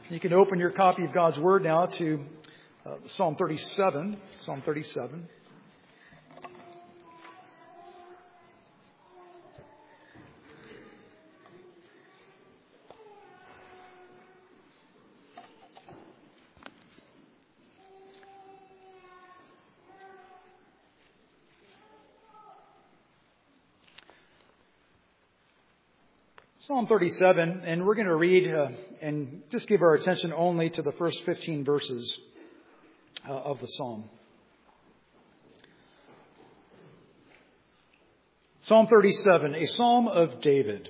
You can open your copy of God's Word now to Psalm 37. Psalm 37. Psalm 37, and we're going to read and just give our attention only to the first 15 verses of the psalm. Psalm 37, a psalm of David.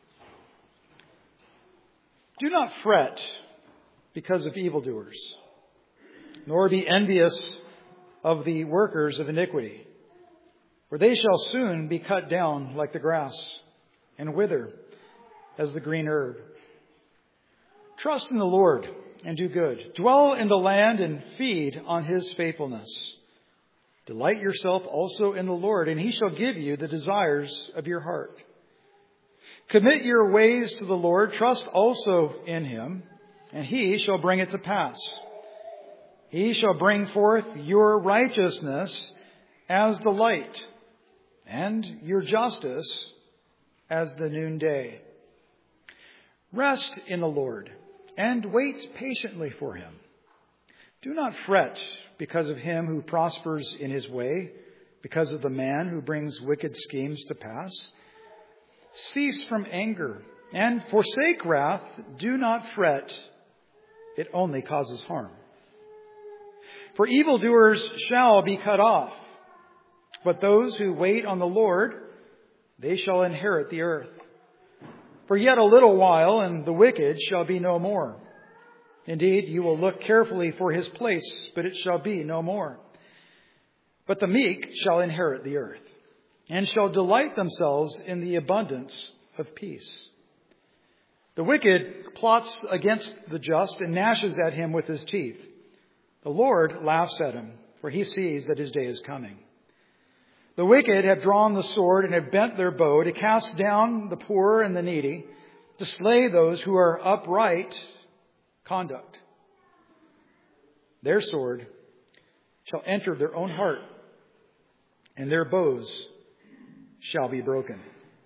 Do not fret because of evildoers, nor be envious of the workers of iniquity, for they shall soon be cut down like the grass and wither as the green herb. Trust in the Lord and do good. Dwell in the land and feed on His faithfulness. Delight yourself also in the Lord, and He shall give you the desires of your heart. Commit your ways to the Lord. Trust also in Him, and He shall bring it to pass. He shall bring forth your righteousness as the light, and your justice as the noonday. Rest in the Lord and wait patiently for Him. Do not fret because of him who prospers in his way, because of the man who brings wicked schemes to pass. Cease from anger and forsake wrath. Do not fret. It only causes harm. For evildoers shall be cut off, but those who wait on the Lord, they shall inherit the earth. For yet a little while, and the wicked shall be no more. Indeed, you will look carefully for his place, but it shall be no more. But the meek shall inherit the earth, and shall delight themselves in the abundance of peace. The wicked plots against the just and gnashes at him with his teeth. The Lord laughs at him, for He sees that his day is coming. The wicked have drawn the sword and have bent their bow to cast down the poor and the needy, to slay those who are upright conduct. Their sword shall enter their own heart, and their bows shall be broken.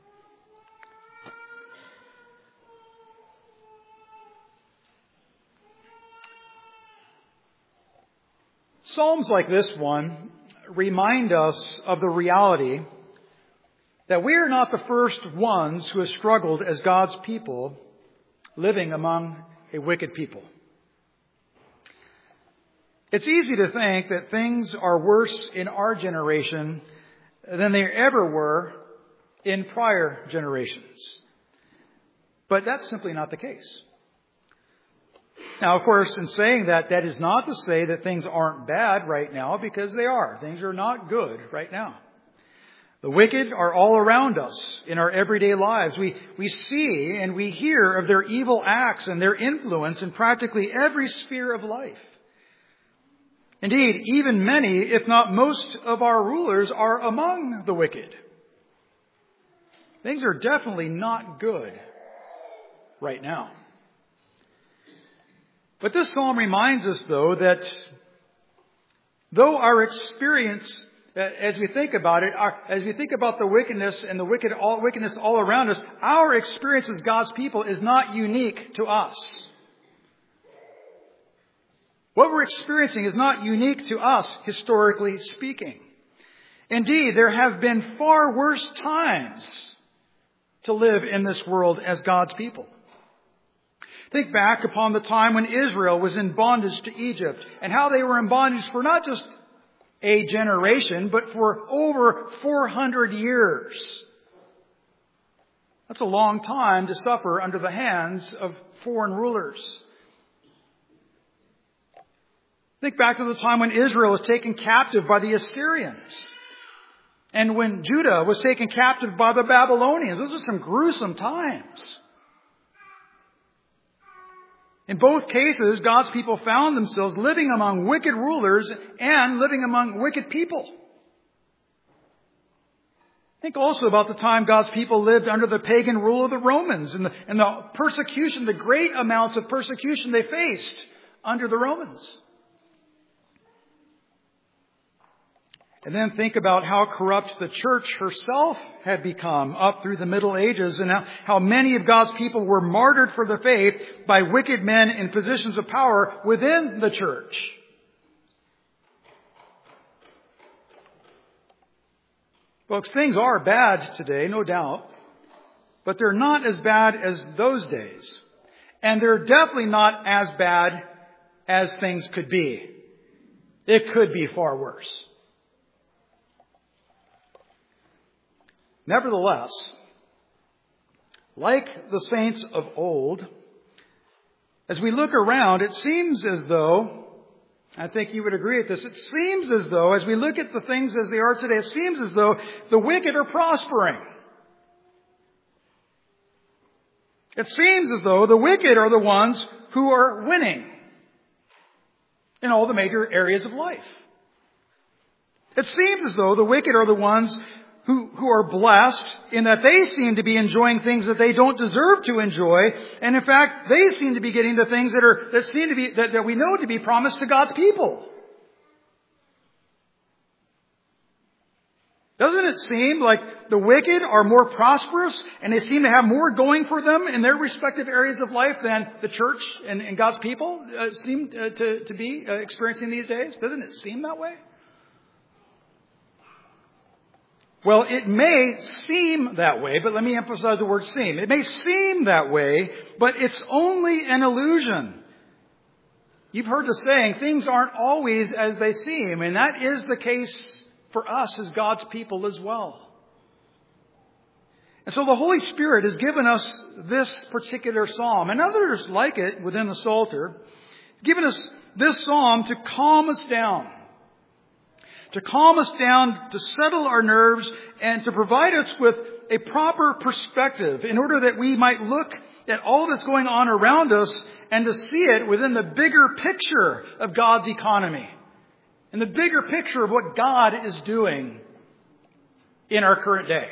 Psalms like this one remind us of the reality that we are not the first ones who have struggled as God's people living among a wicked people. It's easy to think that things are worse in our generation than they ever were in prior generations. But that's simply not the case. Now, of course, in saying that, that is not to say that things aren't bad right now, because they are. Things are not good right now. The wicked are all around us in our everyday lives. We see and we hear of their evil acts and their influence in practically every sphere of life. Indeed, even many, if not most, of our rulers are among the wicked. Things are definitely not good right now. But this psalm reminds us, though, that though our experience, as we think about it, as we think about the wickedness and the wickedness all around us, our experience as God's people is not unique to us. What we're experiencing is not unique to us, historically speaking. Indeed, there have been far worse times to live in this world as God's people. Think back upon the time when Israel was in bondage to Egypt, and how they were in bondage for not just a generation, but for over 400 years. That's a long time to suffer under the hands of foreign rulers. Think back to the time when Israel was taken captive by the Assyrians, and when Judah was taken captive by the Babylonians. Those are some gruesome times. In both cases, God's people found themselves living among wicked rulers and living among wicked people. Think also about the time God's people lived under the pagan rule of the Romans and the persecution, the great amounts of persecution they faced under the Romans. And then think about how corrupt the church herself had become up through the Middle Ages, and how many of God's people were martyred for the faith by wicked men in positions of power within the church. Folks, things are bad today, no doubt, but they're not as bad as those days. And they're definitely not as bad as things could be. It could be far worse. Nevertheless, like the saints of old, as we look around, it seems as though, I think you would agree with this, it seems as though, as we look at the things as they are today, it seems as though the wicked are prospering. It seems as though the wicked are the ones who are winning in all the major areas of life. It seems as though the wicked are the ones who are blessed in that they seem to be enjoying things that they don't deserve to enjoy, and in fact, they seem to be getting the things that we know to be promised to God's people. Doesn't it seem like the wicked are more prosperous and they seem to have more going for them in their respective areas of life than the church and God's people seem to be experiencing these days? Doesn't it seem that way? Well, it may seem that way, but let me emphasize the word seem. It may seem that way, but it's only an illusion. You've heard the saying, things aren't always as they seem, and that is the case for us as God's people as well. And so the Holy Spirit has given us this particular psalm, and others like it within the Psalter, given us this psalm to calm us down. To calm us down, to settle our nerves, and to provide us with a proper perspective in order that we might look at all that's going on around us and to see it within the bigger picture of God's economy and the bigger picture of what God is doing in our current day.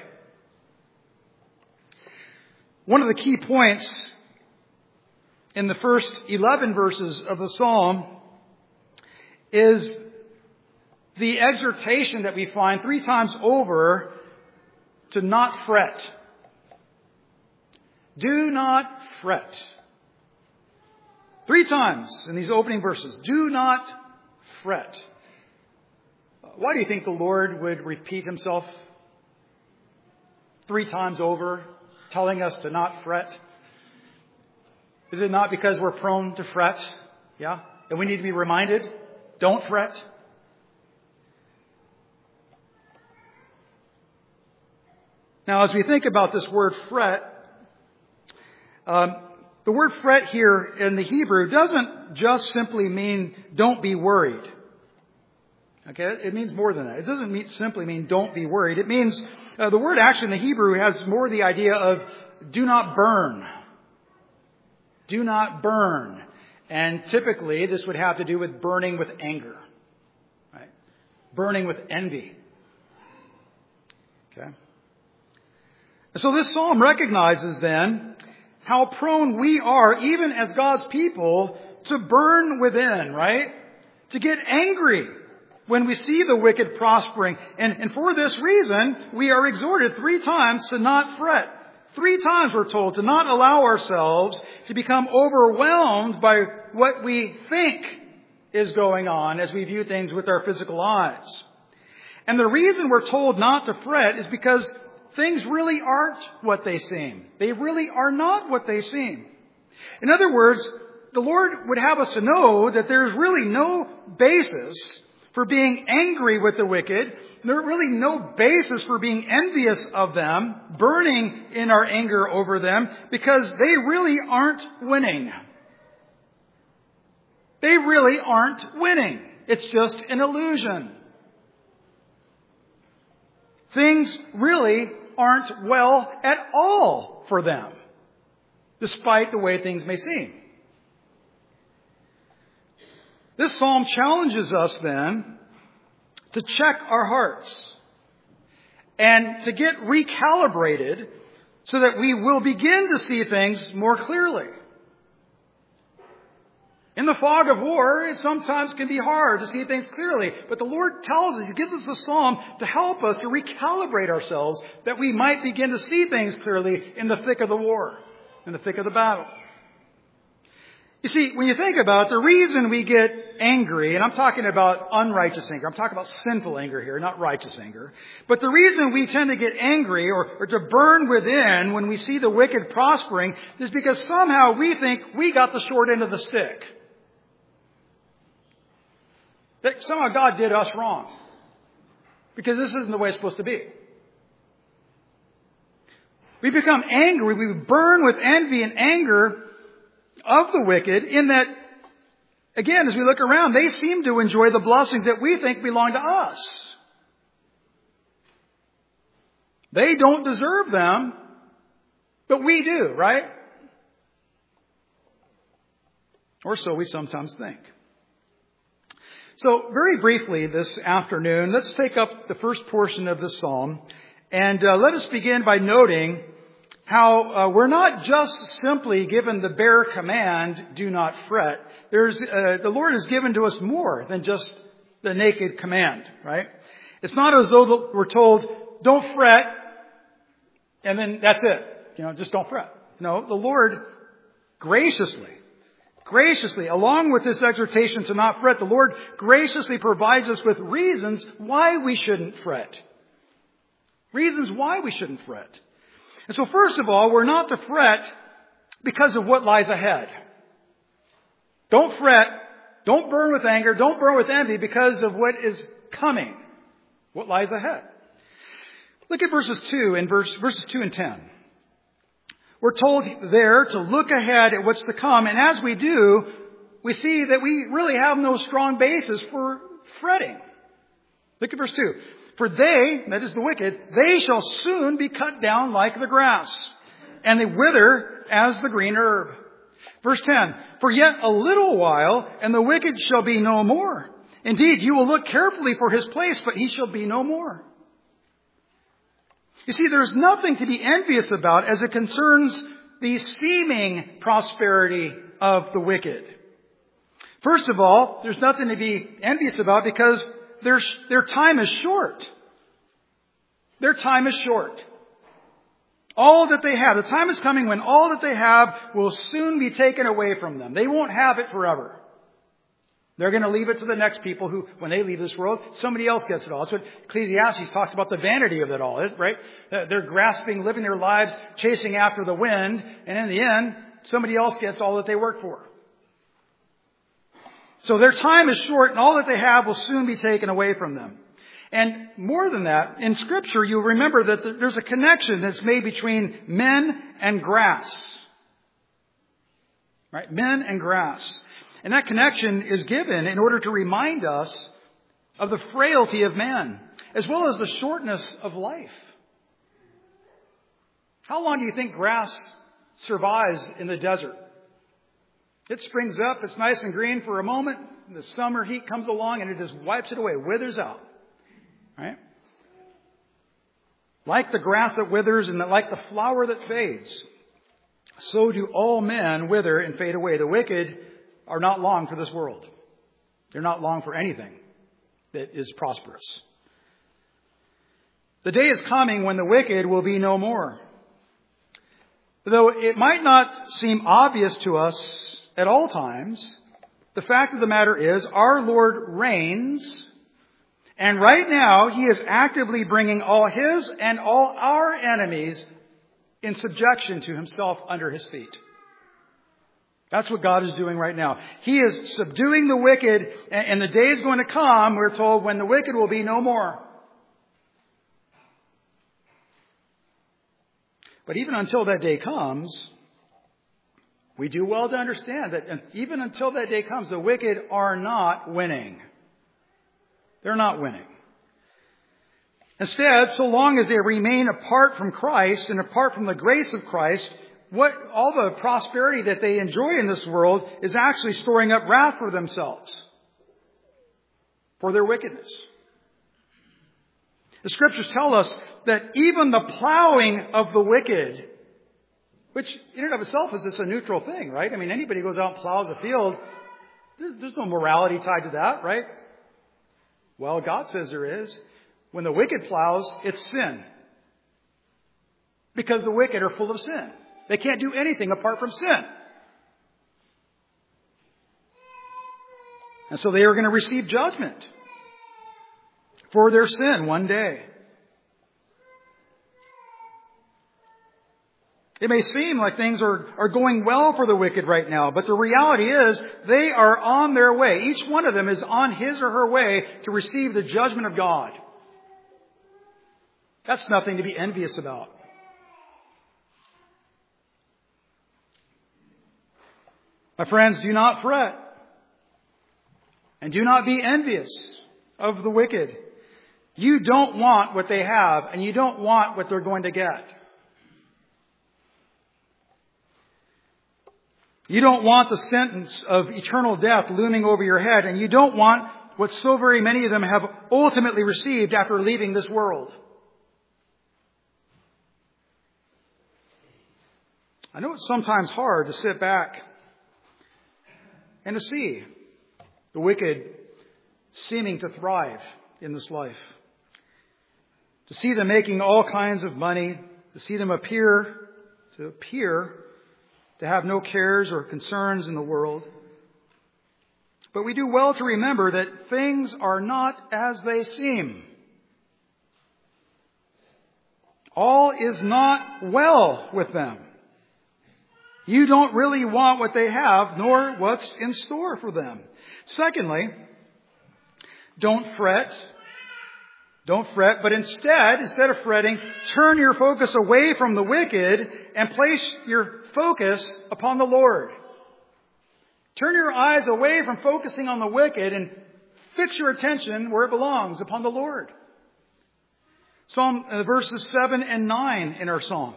One of the key points in the first 11 verses of the psalm is the exhortation that we find 3 times over to not fret. Do not fret. 3 times in these opening verses. Do not fret. Why do you think the Lord would repeat himself 3 times over, telling us to not fret? Is it not because we're prone to fret? Yeah? And we need to be reminded, don't fret. Now, as we think about this word fret, the word fret here in the Hebrew doesn't just simply mean don't be worried. Okay, it means more than that. It doesn't simply mean don't be worried. It means, the word actually in the Hebrew has more the idea of do not burn. Do not burn. And typically this would have to do with burning with anger. Right? Burning with envy. Okay. So this psalm recognizes then how prone we are, even as God's people, to burn within, right? To get angry when we see the wicked prospering. And for this reason, we are exhorted 3 times to not fret. 3 times we're told to not allow ourselves to become overwhelmed by what we think is going on as we view things with our physical eyes. And the reason we're told not to fret is because things really aren't what they seem. They really are not what they seem. In other words, the Lord would have us to know that there's really no basis for being angry with the wicked. There's really no basis for being envious of them, burning in our anger over them, because they really aren't winning. They really aren't winning. It's just an illusion. Things really aren't well at all for them, despite the way things may seem. This psalm challenges us then to check our hearts and to get recalibrated so that we will begin to see things more clearly. In the fog of war, it sometimes can be hard to see things clearly. But the Lord tells us, He gives us the psalm to help us to recalibrate ourselves that we might begin to see things clearly in the thick of the war, in the thick of the battle. You see, when you think about it, the reason we get angry, and I'm talking about unrighteous anger, I'm talking about sinful anger here, not righteous anger. But the reason we tend to get angry or to burn within when we see the wicked prospering is because somehow we think we got the short end of the stick. That somehow God did us wrong. Because this isn't the way it's supposed to be. We become angry. We burn with envy and anger of the wicked in that, again, as we look around, they seem to enjoy the blessings that we think belong to us. They don't deserve them, but we do, right? Or so we sometimes think. So very briefly this afternoon, let's take up the first portion of this psalm. And let us begin by noting how we're not just simply given the bare command, do not fret. The Lord has given to us more than just the naked command, right? It's not as though we're told, don't fret, and then that's it. Just don't fret. No, the Lord graciously, along with this exhortation to not fret, the Lord graciously provides us with reasons why we shouldn't fret. Reasons why we shouldn't fret. And so first of all, we're not to fret because of what lies ahead. Don't fret, don't burn with anger, don't burn with envy because of what is coming, what lies ahead. Look at verses 2 and 10. We're told there to look ahead at what's to come. And as we do, we see that we really have no strong basis for fretting. Look at verse 2. For they, that is the wicked, they shall soon be cut down like the grass, and they wither as the green herb. Verse 10. For yet a little while, and the wicked shall be no more. Indeed, you will look carefully for his place, but he shall be no more. You see, there's nothing to be envious about as it concerns the seeming prosperity of the wicked. First of all, there's nothing to be envious about because their time is short. Their time is short. All that they have, the time is coming when all that they have will soon be taken away from them. They won't have it forever. They're going to leave it to the next people who, when they leave this world, somebody else gets it all. That's what Ecclesiastes talks about, the vanity of it all, right? They're grasping, living their lives, chasing after the wind, and in the end, somebody else gets all that they work for. So their time is short, and all that they have will soon be taken away from them. And more than that, in Scripture, you'll remember that there's a connection that's made between men and grass. Right? Men and grass. And that connection is given in order to remind us of the frailty of man, as well as the shortness of life. How long do you think grass survives in the desert? It springs up, it's nice and green for a moment, and the summer heat comes along and it just wipes it away, withers out. Right? Like the grass that withers and like the flower that fades, so do all men wither and fade away. The wicked are not long for this world. They're not long for anything that is prosperous. The day is coming when the wicked will be no more. Though it might not seem obvious to us at all times, the fact of the matter is our Lord reigns, and right now He is actively bringing all His and all our enemies in subjection to Himself under His feet. That's what God is doing right now. He is subduing the wicked, and the day is going to come, we're told, when the wicked will be no more. But even until that day comes, we do well to understand that even until that day comes, the wicked are not winning. They're not winning. Instead, so long as they remain apart from Christ and apart from the grace of Christ, all the prosperity that they enjoy in this world is actually storing up wrath for themselves, for their wickedness. The Scriptures tell us that even the plowing of the wicked, which in and of itself is just a neutral thing, right? I mean, anybody who goes out and plows a field, there's no morality tied to that, right? Well, God says there is. When the wicked plows, it's sin. Because the wicked are full of sin. They can't do anything apart from sin. And so they are going to receive judgment for their sin one day. It may seem like things are going well for the wicked right now, but the reality is they are on their way. Each one of them is on his or her way to receive the judgment of God. That's nothing to be envious about. My friends, do not fret. And do not be envious of the wicked. You don't want what they have, and you don't want what they're going to get. You don't want the sentence of eternal death looming over your head, and you don't want what so very many of them have ultimately received after leaving this world. I know it's sometimes hard to sit back and to see the wicked seeming to thrive in this life. To see them making all kinds of money, to see them appear to have no cares or concerns in the world. But we do well to remember that things are not as they seem. All is not well with them. You don't really want what they have, nor what's in store for them. Secondly, don't fret. Don't fret, but instead of fretting, turn your focus away from the wicked and place your focus upon the Lord. Turn your eyes away from focusing on the wicked and fix your attention where it belongs, upon the Lord. Psalm verses 7 and 9 in our psalm.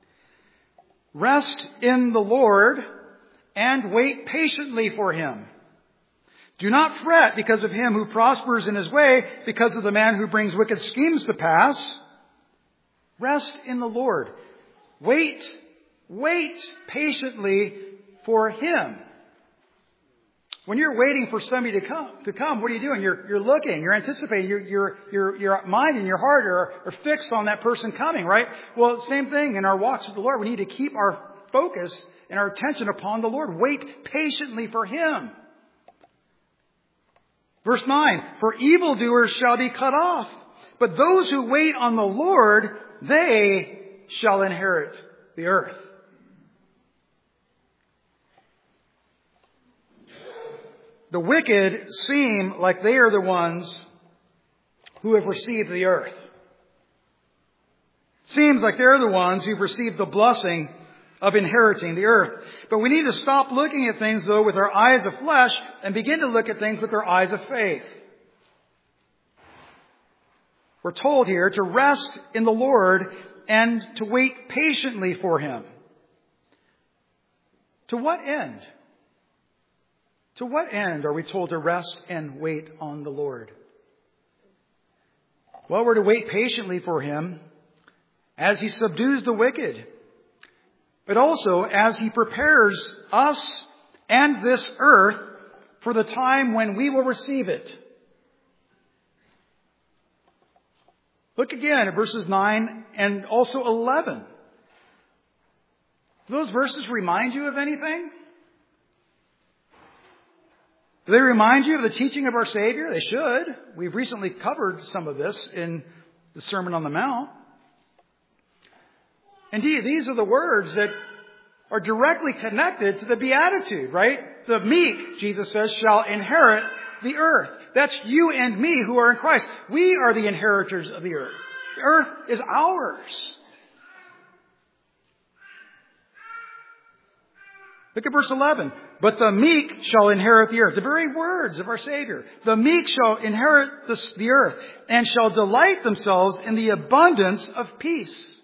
Rest in the Lord and wait patiently for Him. Do not fret because of him who prospers in his way, because of the man who brings wicked schemes to pass. Rest in the Lord. Wait patiently for Him. When you're waiting for somebody to come, what are you doing? You're looking, you're anticipating, your mind and your heart are fixed on that person coming, right? Well, same thing in our walks with the Lord. We need to keep our focus and our attention upon the Lord. Wait patiently for Him. Verse 9, for evildoers shall be cut off, but those who wait on the Lord, they shall inherit the earth. The wicked seem like they are the ones who have received the earth. Seems like they're the ones who've received the blessing of inheriting the earth. But we need to stop looking at things, though, with our eyes of flesh and begin to look at things with our eyes of faith. We're told here to rest in the Lord and to wait patiently for Him. To what end? To what end are we told to rest and wait on the Lord? Well, we're to wait patiently for Him as He subdues the wicked, but also as He prepares us and this earth for the time when we will receive it. Look again at verses 9 and also 11. Do those verses remind you of anything? Do they remind you of the teaching of our Savior? They should. We've recently covered some of this in the Sermon on the Mount. Indeed, these are the words that are directly connected to the Beatitude, right? The meek, Jesus says, shall inherit the earth. That's you and me who are in Christ. We are the inheritors of the earth. The earth is ours. Look at verse 11. But the meek shall inherit the earth. The very words of our Savior. The meek shall inherit the earth and shall delight themselves in the abundance of peace.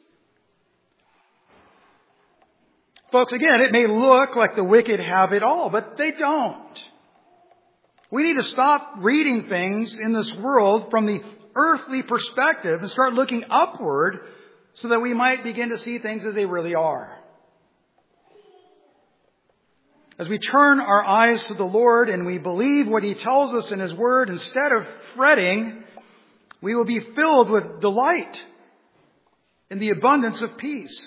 Folks, again, it may look like the wicked have it all, but they don't. We need to stop reading things in this world from the earthly perspective and start looking upward so that we might begin to see things as they really are. As we turn our eyes to the Lord and we believe what He tells us in His Word, instead of fretting, we will be filled with delight in the abundance of peace.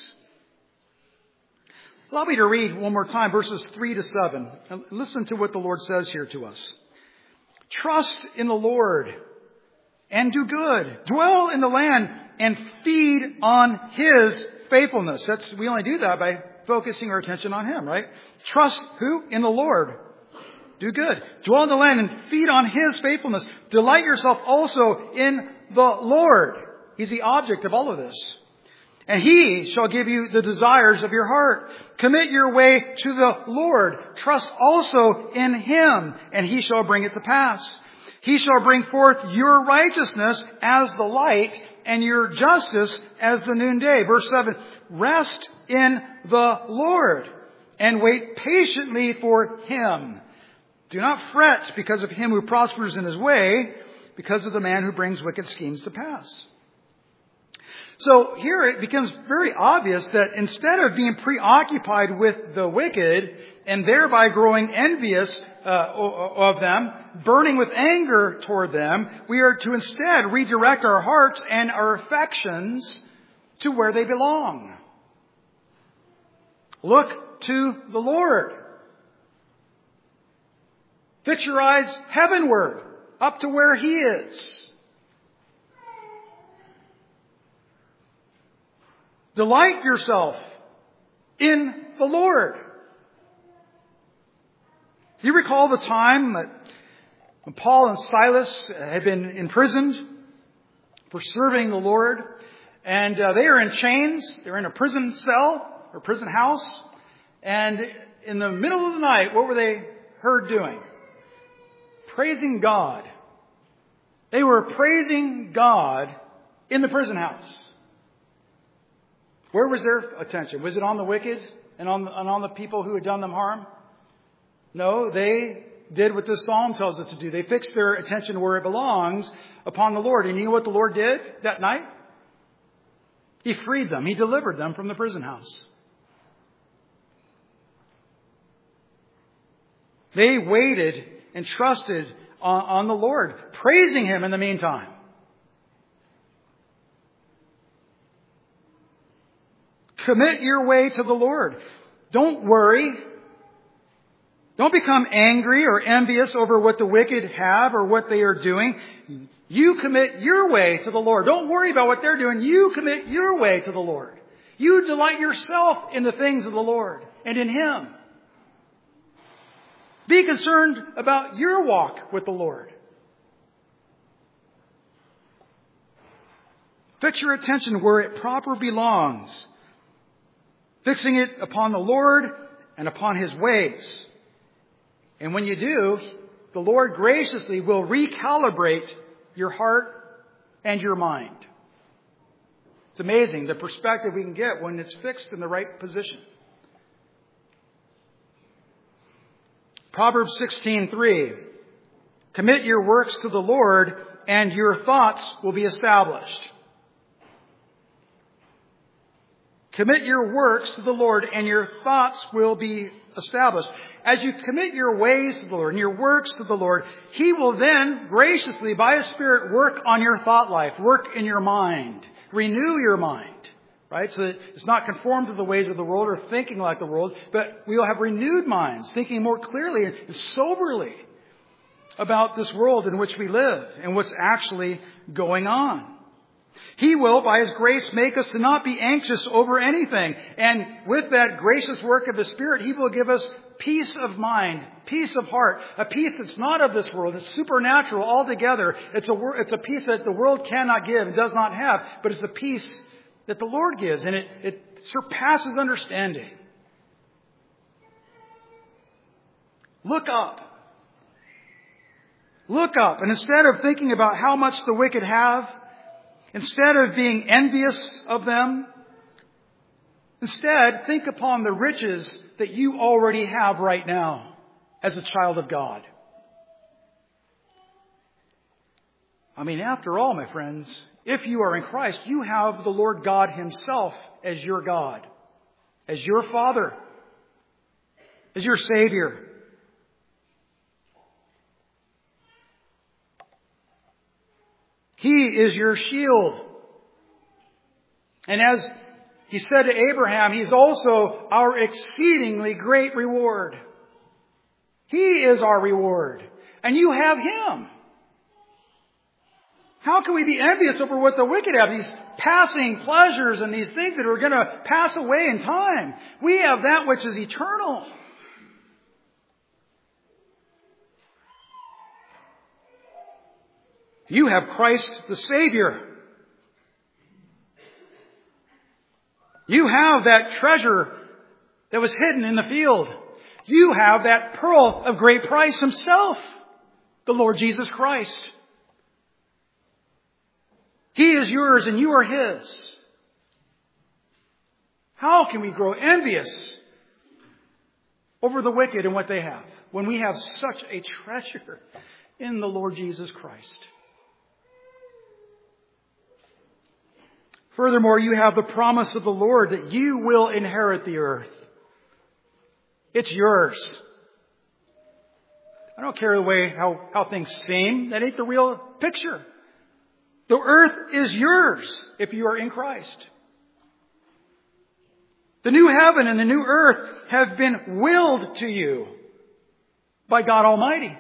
Allow me to read one more time verses 3 to 7. And listen to what the Lord says here to us. Trust in the Lord and do good. Dwell in the land and feed on His faithfulness. We only do that by focusing our attention on Him, right? Trust who? In the Lord. Do good. Dwell in the land and feed on His faithfulness. Delight yourself also in the Lord. He's the object of all of this. And He shall give you the desires of your heart. Commit your way to the Lord. Trust also in Him, and He shall bring it to pass. He shall bring forth your righteousness as the light and your justice as the noonday. Verse 7, rest in the Lord and wait patiently for Him. Do not fret because of him who prospers in his way, because of the man who brings wicked schemes to pass. So here it becomes very obvious that instead of being preoccupied with the wicked and thereby growing envious of them, burning with anger toward them, we are to instead redirect our hearts and our affections to where they belong. Look to the Lord. Fix your eyes heavenward, up to where He is. Delight yourself in the Lord. Do you recall the time that when Paul and Silas had been imprisoned for serving the Lord? And they are in chains. They're in a prison cell or prison house. And in the middle of the night, what were they heard doing? Praising God. They were praising God in the prison house. Where was their attention? Was it on the wicked and on the people who had done them harm? No, they did what this psalm tells us to do. They fixed their attention where it belongs, upon the Lord. And you know what the Lord did that night? He freed them. He delivered them from the prison house. They waited and trusted on the Lord, praising Him in the meantime. Commit your way to the Lord. Don't worry. Don't become angry or envious over what the wicked have or what they are doing. You commit your way to the Lord. Don't worry about what they're doing. You commit your way to the Lord. You delight yourself in the things of the Lord and in Him. Be concerned about your walk with the Lord. Fix your attention where it proper belongs, fixing it upon the Lord and upon His ways. And when you do, the Lord graciously will recalibrate your heart and your mind. It's amazing the perspective we can get when it's fixed in the right position. Proverbs 16:3. Commit your works to the Lord, and your thoughts will be established. Commit your works to the Lord, and your thoughts will be established. As you commit your ways to the Lord and your works to the Lord, He will then graciously, by His Spirit, work on your thought life, work in your mind, renew your mind. Right? So it's not conformed to the ways of the world or thinking like the world, but we will have renewed minds, thinking more clearly and soberly about this world in which we live and what's actually going on. He will, by His grace, make us to not be anxious over anything. And with that gracious work of the Spirit, He will give us peace of mind, peace of heart, a peace that's not of this world. It's supernatural altogether. It's a peace that the world cannot give and does not have, but it's a peace that the Lord gives, and it surpasses understanding. Look up. Look up. And instead of thinking about how much the wicked have, instead of being envious of them, instead think upon the riches that you already have right now as a child of God. I mean, after all, my friends, if you are in Christ, you have the Lord God Himself as your God, as your Father, as your Savior. He is your shield. And as He said to Abraham, He's also our exceedingly great reward. He is our reward. And you have Him. How can we be envious over what the wicked have? These passing pleasures and these things that are going to pass away in time. We have that which is eternal. You have Christ the Savior. You have that treasure that was hidden in the field. You have that pearl of great price Himself, the Lord Jesus Christ. He is yours and you are His. How can we grow envious over the wicked and what they have when we have such a treasure in the Lord Jesus Christ? Furthermore, you have the promise of the Lord that you will inherit the earth. It's yours. I don't care the way how things seem. That ain't the real picture. The earth is yours if you are in Christ. The new heaven and the new earth have been willed to you by God Almighty.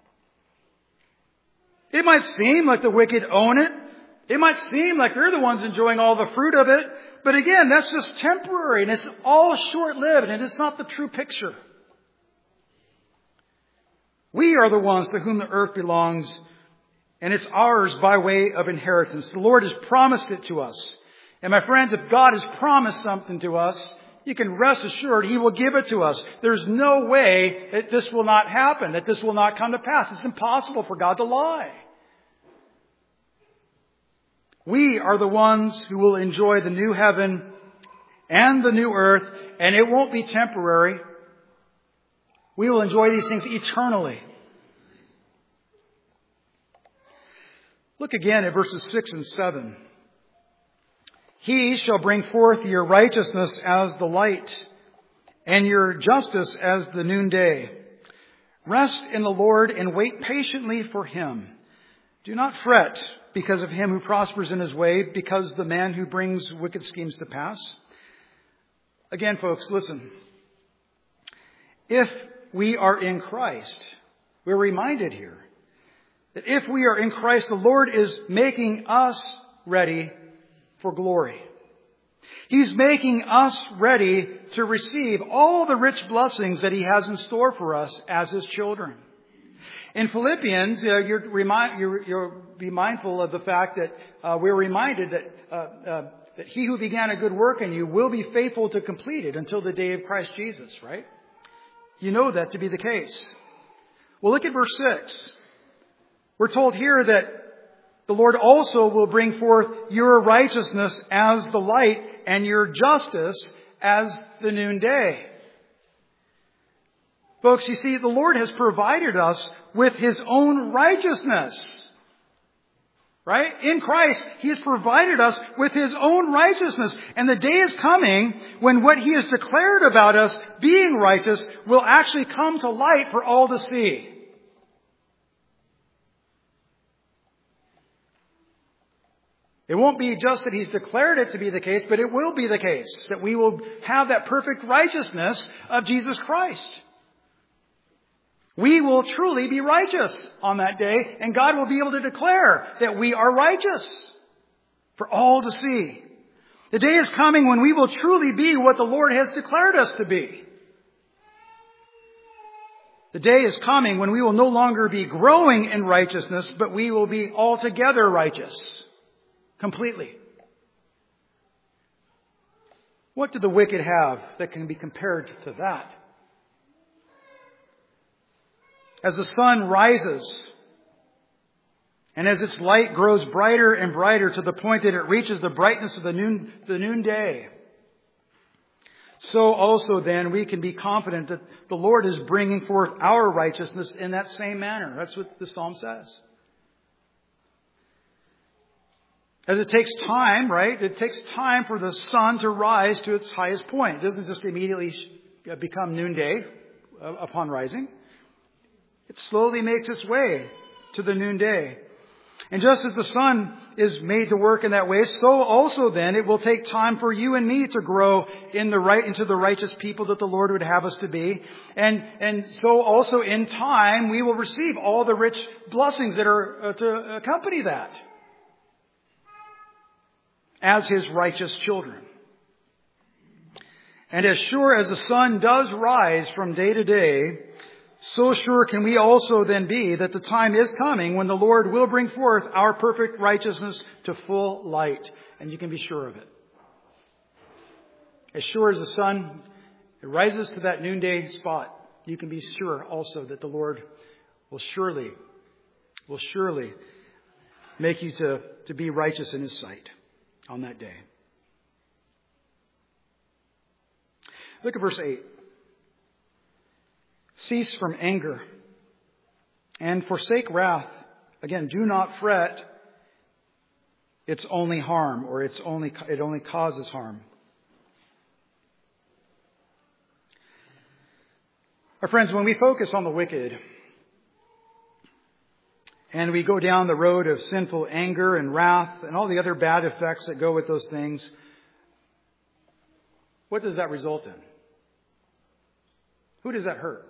It might seem like the wicked own it. It might seem like they're the ones enjoying all the fruit of it. But again, that's just temporary and it's all short-lived and it's not the true picture. We are the ones to whom the earth belongs, and it's ours by way of inheritance. The Lord has promised it to us. And my friends, if God has promised something to us, you can rest assured He will give it to us. There's no way that this will not happen, that this will not come to pass. It's impossible for God to lie. We are the ones who will enjoy the new heaven and the new earth, and it won't be temporary. We will enjoy these things eternally. Look again at verses 6 and 7. He shall bring forth your righteousness as the light, and your justice as the noonday. Rest in the Lord and wait patiently for Him. Do not fret because of him who prospers in his way, because the man who brings wicked schemes to pass. Again, folks, listen. If we are in Christ, we're reminded here that if we are in Christ, the Lord is making us ready for glory. He's making us ready to receive all the rich blessings that He has in store for us as His children. In Philippians, you'll be mindful of the fact that we're reminded that He who began a good work in you will be faithful to complete it until the day of Christ Jesus, right? You know that to be the case. Well, look at verse 6. We're told here that the Lord also will bring forth your righteousness as the light and your justice as the noonday. Folks, you see, the Lord has provided us with His own righteousness. Right? In Christ, He has provided us with His own righteousness. And the day is coming when what He has declared about us being righteous will actually come to light for all to see. It won't be just that He's declared it to be the case, but it will be the case that we will have that perfect righteousness of Jesus Christ. We will truly be righteous on that day, and God will be able to declare that we are righteous for all to see. The day is coming when we will truly be what the Lord has declared us to be. The day is coming when we will no longer be growing in righteousness, but we will be altogether righteous. Completely. What do the wicked have that can be compared to that? As the sun rises and as its light grows brighter and brighter to the point that it reaches the brightness of the noonday, so also then we can be confident that the Lord is bringing forth our righteousness in that same manner. That's what the psalm says. As it takes time, right? It takes time for the sun to rise to its highest point. It doesn't just immediately become noonday upon rising. It slowly makes its way to the noonday. And just as the sun is made to work in that way, so also then it will take time for you and me to grow into the righteous people that the Lord would have us to be. And so also in time we will receive all the rich blessings that are to accompany that as His righteous children. And as sure as the sun does rise from day to day, so sure can we also then be that the time is coming when the Lord will bring forth our perfect righteousness to full light. And you can be sure of it. As sure as the sun rises to that noonday spot, you can be sure also that the Lord will surely make you to be righteous in His sight on that day. Look at verse 8. Cease from anger and forsake wrath. Again, do not fret. It's only harm, or it only causes harm. Our friends, when we focus on the wicked and we go down the road of sinful anger and wrath and all the other bad effects that go with those things, what does that result in? Who does that hurt?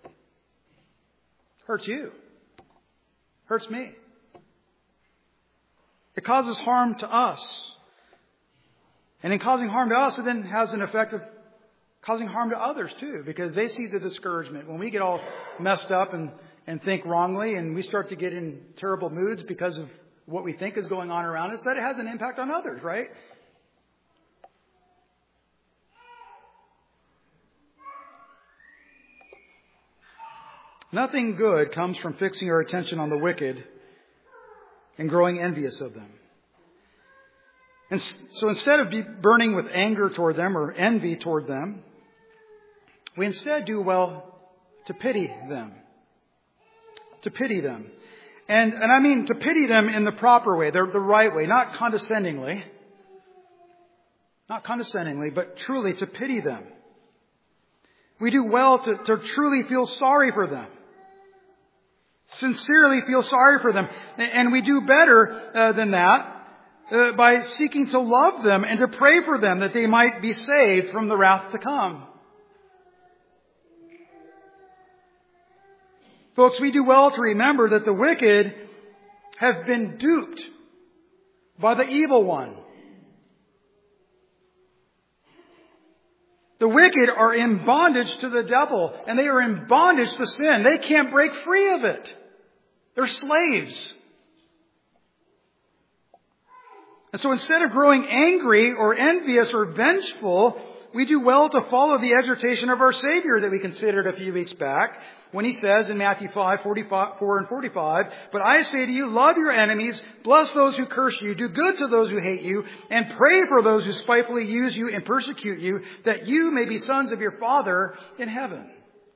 Hurts you. Hurts me. It causes harm to us. And in causing harm to us, it then has an effect of causing harm to others too, because they see the discouragement. When we get all messed up and think wrongly, and we start to get in terrible moods because of what we think is going on around us, that it has an impact on others, right? Nothing good comes from fixing our attention on the wicked and growing envious of them. And so instead of burning with anger toward them or envy toward them, we instead do well to pity them. To pity them. And I mean to pity them in the proper way, the right way, not condescendingly. Not condescendingly, but truly to pity them. We do well to truly feel sorry for them. Sincerely feel sorry for them. And we do better than that by seeking to love them and to pray for them that they might be saved from the wrath to come. Folks, we do well to remember that the wicked have been duped by the evil one. The wicked are in bondage to the devil, and they are in bondage to sin. They can't break free of it. They're slaves. And so instead of growing angry or envious or vengeful, we do well to follow the exhortation of our Savior that we considered a few weeks back, when He says in Matthew 5:44 and 45, "But I say to you, love your enemies, bless those who curse you, do good to those who hate you, and pray for those who spitefully use you and persecute you, that you may be sons of your Father in heaven."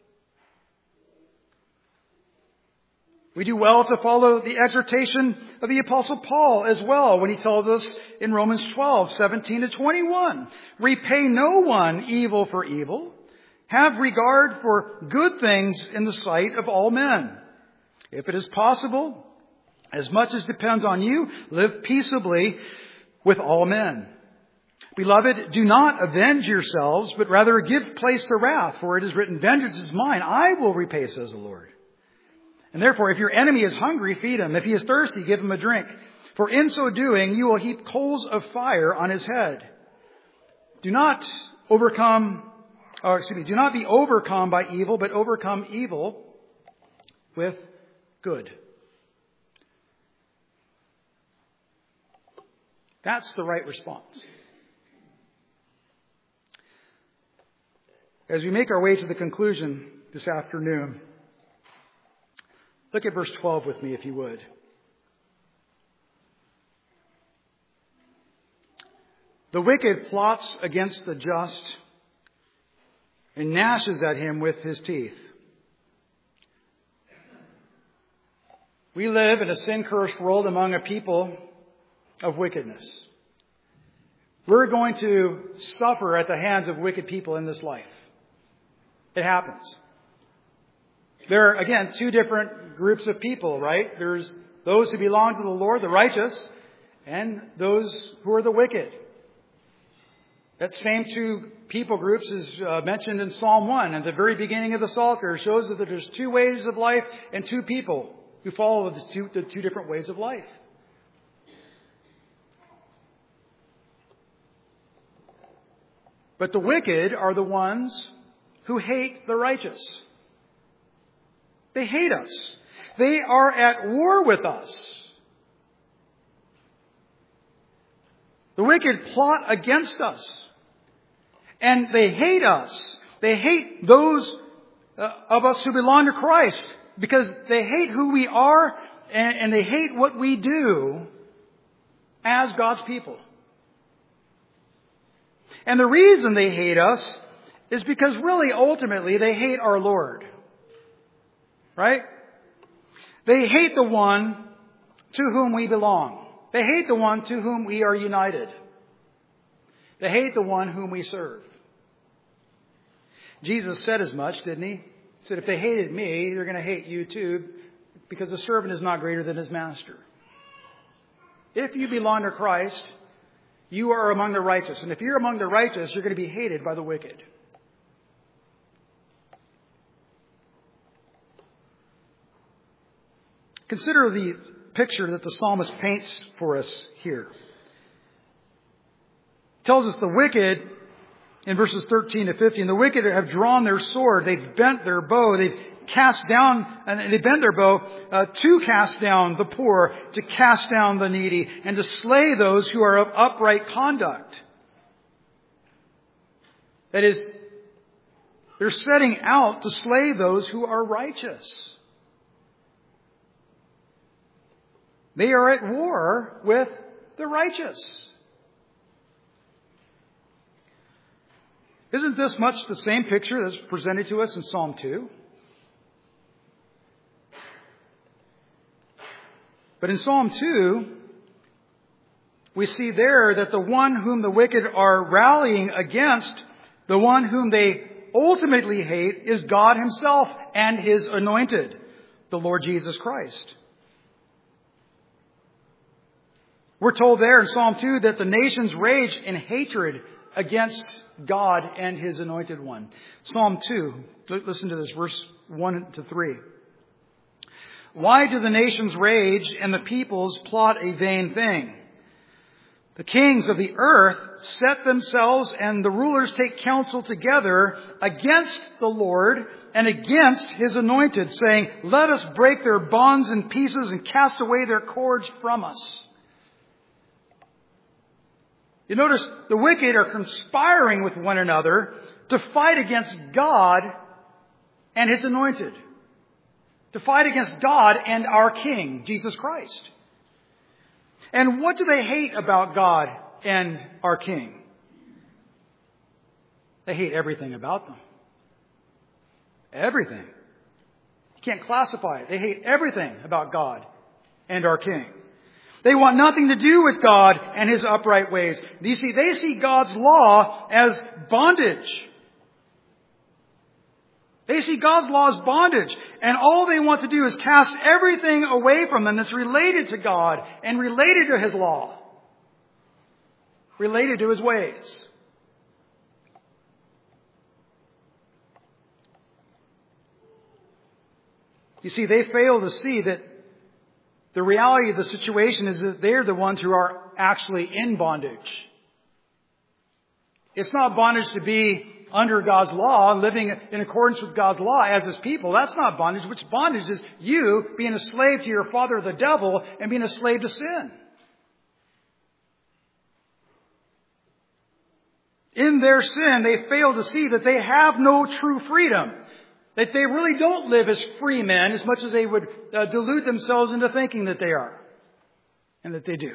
We do well to follow the exhortation of the Apostle Paul as well when he tells us in Romans 12:17 to 21, "Repay no one evil for evil. Have regard for good things in the sight of all men. If it is possible, as much as depends on you, live peaceably with all men. Beloved, do not avenge yourselves, but rather give place to wrath, for it is written, 'Vengeance is mine, I will repay,' says the Lord. And therefore, if your enemy is hungry, feed him. If he is thirsty, give him a drink. For in so doing, you will heap coals of fire on his head. Do not be overcome by evil, but overcome evil with good." That's the right response. As we make our way to the conclusion this afternoon, look at verse 12 with me, if you would. "The wicked plots against the just and gnashes at him with his teeth." We live in a sin-cursed world among a people of wickedness. We're going to suffer at the hands of wicked people in this life. It happens. There are, again, two different groups of people, right? There's those who belong to the Lord, the righteous, and those who are the wicked. That same two people groups is mentioned in Psalm 1 at the very beginning of the Psalter. It shows that there's two ways of life and two people who follow the two different ways of life. But the wicked are the ones who hate the righteous. They hate us. They are at war with us. The wicked plot against us. And they hate us. They hate those of us who belong to Christ because they hate who we are and they hate what we do as God's people. And the reason they hate us is because really, ultimately, they hate our Lord. Right? They hate the one to whom we belong. They hate the one to whom we are united. They hate the one whom we serve. Jesus said as much, didn't he? He said, if they hated me, they're going to hate you too, because the servant is not greater than his master. If you belong to Christ, you are among the righteous. And if you're among the righteous, you're going to be hated by the wicked. Consider the picture that the psalmist paints for us here. It tells us the wicked, in verses 13 to 15, the wicked have drawn their sword, they've bent their bow, they've cast down, and they bend their bow to cast down the poor, to cast down the needy, and to slay those who are of upright conduct. That is, they're setting out to slay those who are righteous. They are at war with the righteous. Isn't this much the same picture that's presented to us in Psalm 2? But in Psalm 2, we see there that the one whom the wicked are rallying against, the one whom they ultimately hate, is God Himself and His anointed, the Lord Jesus Christ. We're told there in Psalm 2 that the nations rage in hatred against God and His anointed one. Psalm 2, listen to this, verse 1 to 3. Why do the nations rage and the peoples plot a vain thing? The kings of the earth set themselves and the rulers take counsel together against the Lord and against His anointed, saying, let us break their bonds in pieces and cast away their cords from us. You notice the wicked are conspiring with one another to fight against God and His anointed. To fight against God and our King, Jesus Christ. And what do they hate about God and our King? They hate everything about them. Everything. You can't classify it. They hate everything about God and our King. They want nothing to do with God and His upright ways. You see, they see God's law as bondage. They see God's law as bondage. And all they want to do is cast everything away from them that's related to God and related to His law. Related to His ways. You see, they fail to see that the reality of the situation is that they're the ones who are actually in bondage. It's not bondage to be under God's law, living in accordance with God's law as His people. That's not bondage. Which bondage is you being a slave to your father, the devil, and being a slave to sin. In their sin, they fail to see that they have no true freedom. That they really don't live as free men as much as they would delude themselves into thinking that they are. And that they do.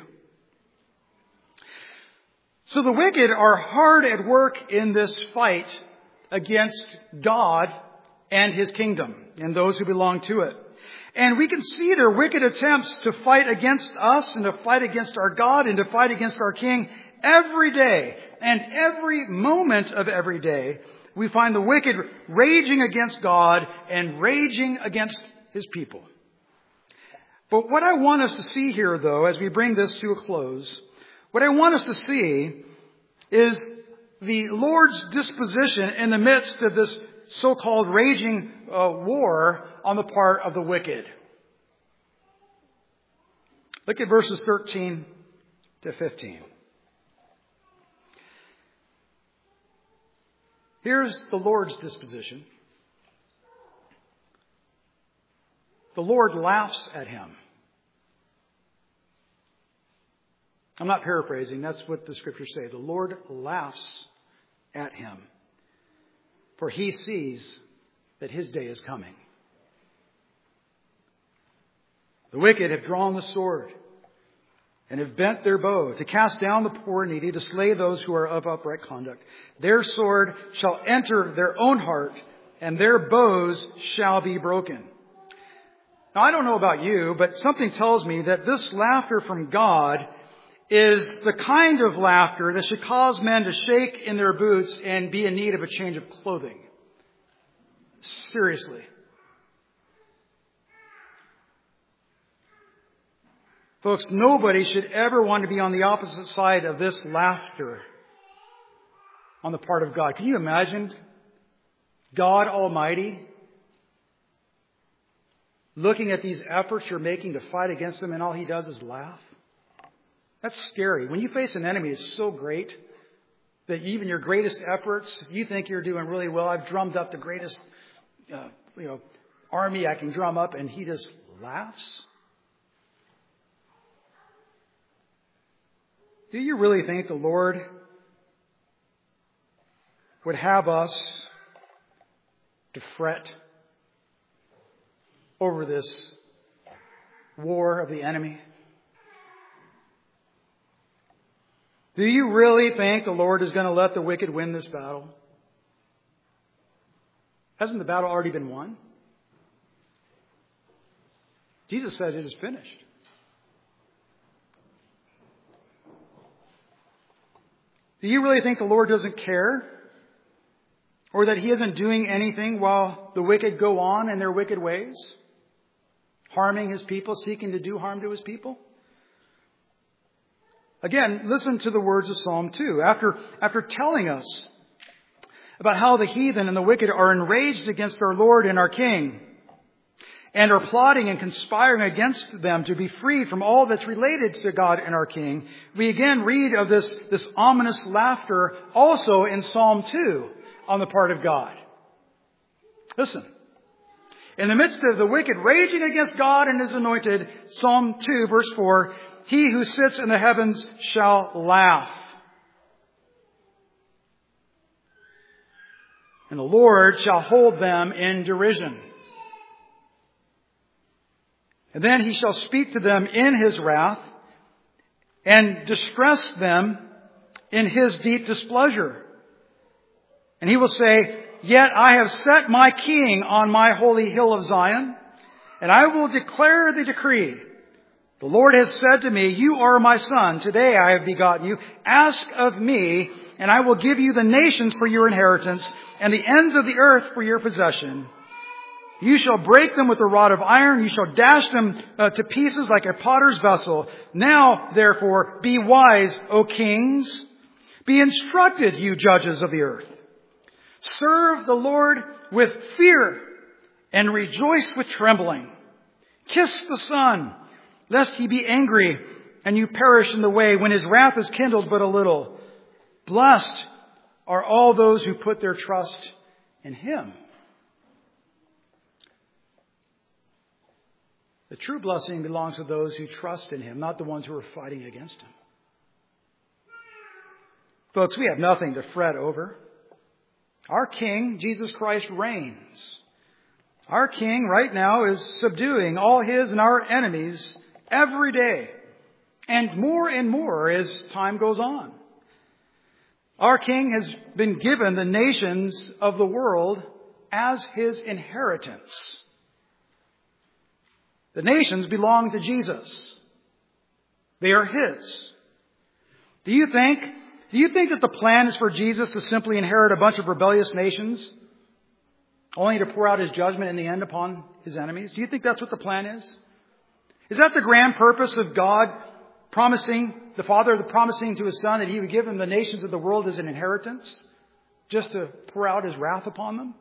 So the wicked are hard at work in this fight against God and His kingdom and those who belong to it. And we can see their wicked attempts to fight against us and to fight against our God and to fight against our King every day. And every moment of every day, we find the wicked raging against God and raging against His people. But what I want us to see here, though, as we bring this to a close, what I want us to see is the Lord's disposition in the midst of this so-called raging war on the part of the wicked. Look at verses 13 to 15. Here's the Lord's disposition. The Lord laughs at him. I'm not paraphrasing. That's what the Scriptures say. The Lord laughs at him, for He sees that his day is coming. The wicked have drawn the sword and have bent their bow to cast down the poor and needy, to slay those who are of upright conduct. Their sword shall enter their own heart, and their bows shall be broken. Now, I don't know about you, but something tells me that this laughter from God is the kind of laughter that should cause men to shake in their boots and be in need of a change of clothing. Seriously. Folks, nobody should ever want to be on the opposite side of this laughter on the part of God. Can you imagine God Almighty looking at these efforts you're making to fight against Him, and all He does is laugh? That's scary. When you face an enemy, it's so great that even your greatest efforts, you think you're doing really well. I've drummed up the greatest army I can drum up, and He just laughs. Do you really think the Lord would have us to fret over this war of the enemy? Do you really think the Lord is going to let the wicked win this battle? Hasn't the battle already been won? Jesus said it is finished. Do you really think the Lord doesn't care? Or that He isn't doing anything while the wicked go on in their wicked ways? Harming His people, seeking to do harm to His people? Again, listen to the words of Psalm 2. After telling us about how the heathen and the wicked are enraged against our Lord and our King, and are plotting and conspiring against them to be freed from all that's related to God and our King, we again read of this ominous laughter also in Psalm 2 on the part of God. Listen. In the midst of the wicked raging against God and His anointed, Psalm 2 verse 4, He who sits in the heavens shall laugh. And the Lord shall hold them in derision. And then He shall speak to them in His wrath and distress them in His deep displeasure. And He will say, Yet I have set my King on my holy hill of Zion, and I will declare the decree. The Lord has said to me, You are my son. Today I have begotten you. Ask of me, and I will give you the nations for your inheritance, and the ends of the earth for your possession. You shall break them with a rod of iron. You shall dash them to pieces like a potter's vessel. Now, therefore, be wise, O kings. Be instructed, you judges of the earth. Serve the Lord with fear and rejoice with trembling. Kiss the Son, lest He be angry and you perish in the way when His wrath is kindled but a little. Blessed are all those who put their trust in Him. The true blessing belongs to those who trust in Him, not the ones who are fighting against Him. Folks, we have nothing to fret over. Our King, Jesus Christ, reigns. Our King right now is subduing all His and our enemies every day, and more as time goes on. Our King has been given the nations of the world as His inheritance. The nations belong to Jesus. They are His. Do you think that the plan is for Jesus to simply inherit a bunch of rebellious nations, only to pour out His judgment in the end upon His enemies? Do you think that's what the plan is? Is that the grand purpose of God the Father promising to His Son that He would give Him the nations of the world as an inheritance, just to pour out His wrath upon them?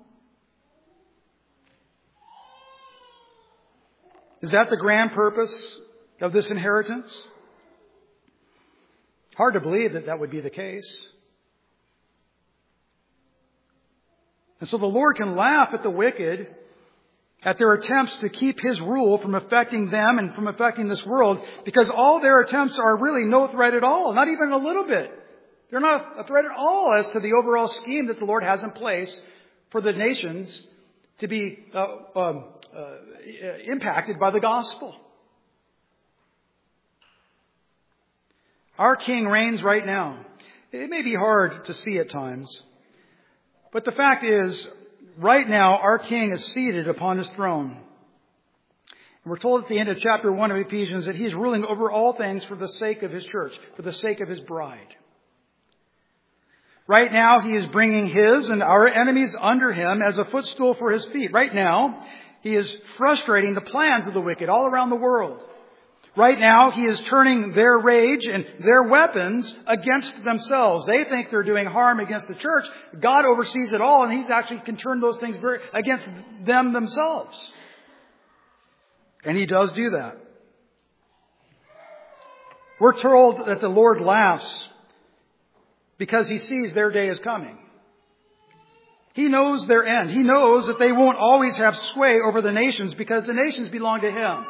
Is that the grand purpose of this inheritance? Hard to believe that that would be the case. And so the Lord can laugh at the wicked, at their attempts to keep His rule from affecting them and from affecting this world, because all their attempts are really no threat at all, not even a little bit. They're not a threat at all as to the overall scheme that the Lord has in place for the nations to be impacted by the gospel. Our King reigns right now. It may be hard to see at times, but the fact is, right now, our King is seated upon His throne. And we're told at the end of chapter 1 of Ephesians that He is ruling over all things for the sake of His church, for the sake of His bride. Right now, He is bringing His and our enemies under Him as a footstool for His feet. Right now, He is frustrating the plans of the wicked all around the world. Right now, He is turning their rage and their weapons against themselves. They think they're doing harm against the church. God oversees it all, and He actually can turn those things against them themselves. And He does do that. We're told that the Lord laughs because He sees their day is coming. He knows their end. He knows that they won't always have sway over the nations because the nations belong to Him.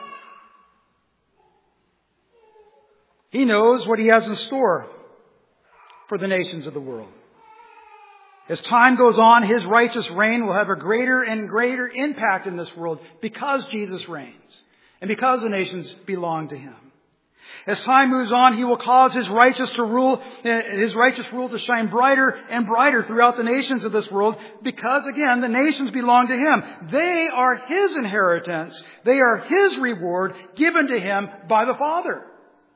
He knows what He has in store for the nations of the world. As time goes on, His righteous reign will have a greater and greater impact in this world because Jesus reigns and because the nations belong to Him. As time moves on, He will cause His righteous rule to shine brighter and brighter throughout the nations of this world because, again, the nations belong to Him. They are His inheritance. They are His reward given to Him by the Father.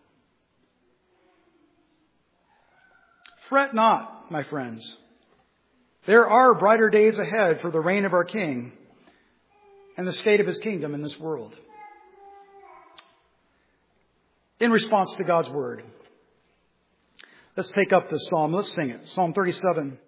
Fret not, my friends. There are brighter days ahead for the reign of our King and the state of His kingdom in this world. In response to God's Word, let's take up this psalm. Let's sing it. Psalm 37.